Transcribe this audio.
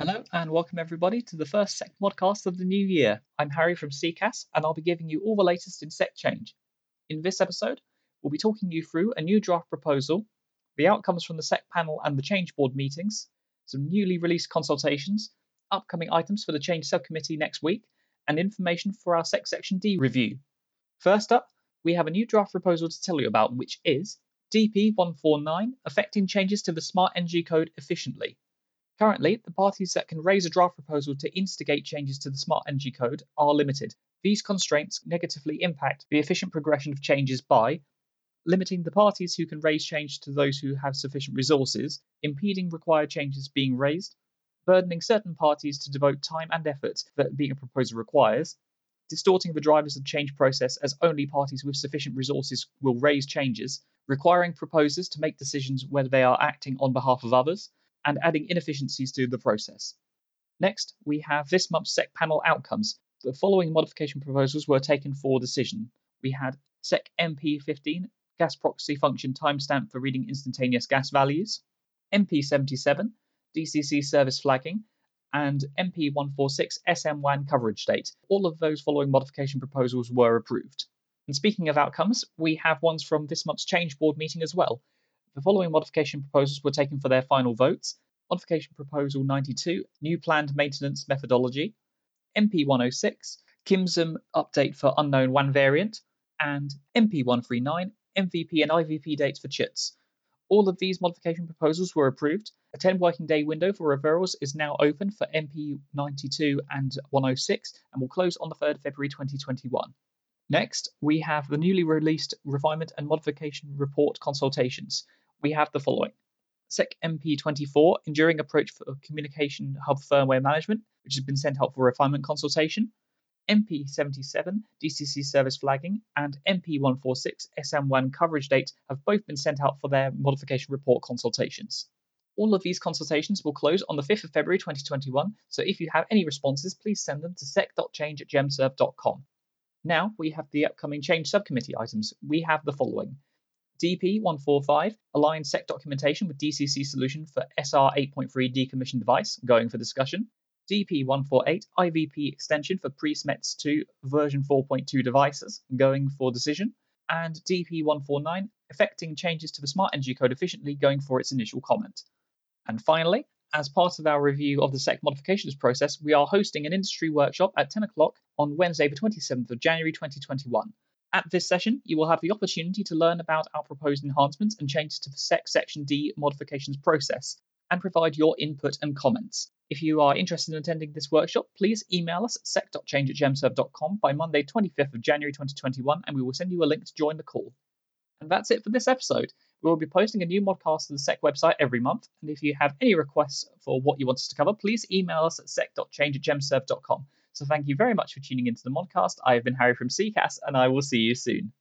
Hello and welcome everybody to the first SEC modcast of the new year. I'm Harry from CCAS and I'll be giving you all the latest in SEC change. In this episode, we'll be talking you through a new draft proposal, the outcomes from the SEC panel and the change board meetings, some newly released consultations, upcoming items for the change subcommittee next week, and information for our SEC Section D review. First up, we have a new draft proposal to tell you about, which is DP 149, affecting changes to the Smart Energy Code efficiently. Currently, the parties that can raise a draft proposal to instigate changes to the Smart Energy Code are limited. These constraints negatively impact the efficient progression of changes by limiting the parties who can raise change to those who have sufficient resources, impeding required changes being raised, burdening certain parties to devote time and effort that being a proposal requires, distorting the drivers of change process as only parties with sufficient resources will raise changes, requiring proposers to make decisions whether they are acting on behalf of others, and adding inefficiencies to the process. Next, we have this month's SEC panel outcomes. The following modification proposals were taken for decision. We had SEC MP15, gas proxy function timestamp for reading instantaneous gas values, MP77, DCC service flagging, and MP146 SM-WAN coverage date. All of those following modification proposals were approved. And speaking of outcomes, we have ones from this month's change board meeting as well. The following modification proposals were taken for their final votes. Modification Proposal 92, New Planned Maintenance Methodology, MP106, KIMSM Update for Unknown WAN Variant, and MP139, MVP and IVP dates for CHITS. All of these modification proposals were approved. A 10 working day window for referrals is now open for MP92 and 106 and will close on the 3rd February 2021. Next, we have the newly released Refinement and Modification Report consultations. We have the following. SEC MP24, Enduring Approach for Communication Hub Firmware Management, which has been sent out for refinement consultation. MP77, DCC Service Flagging, and MP146, SM-WAN Coverage Date have both been sent out for their modification report consultations. All of these consultations will close on the 5th of February 2021, so if you have any responses, please send them to sec.change@gemserve.com. Now we have the upcoming change subcommittee items. We have the following. DP 145, Align SEC documentation with DCC solution for SR 8.3 decommissioned device, going for discussion. DP 148, IVP extension for pre-SMETS 2 version 4.2 devices, going for decision. And DP 149, effecting changes to the Smart Energy Code efficiently, going for its initial comment. And finally, as part of our review of the SEC modifications process, we are hosting an industry workshop at 10 o'clock on Wednesday, the 27th of January 2021. At this session, you will have the opportunity to learn about our proposed enhancements and changes to the SEC Section D modifications process and provide your input and comments. If you are interested in attending this workshop, please email us at sec.change@gemserve.com by Monday, 25th of January 2021, and we will send you a link to join the call. And that's it for this episode. We will be posting a new modcast to the SEC website every month, and if you have any requests for what you want us to cover, please email us at sec.change@gemserve.com. So thank you very much for tuning into the modcast. I have been Harry from CCAS, and I will see you soon.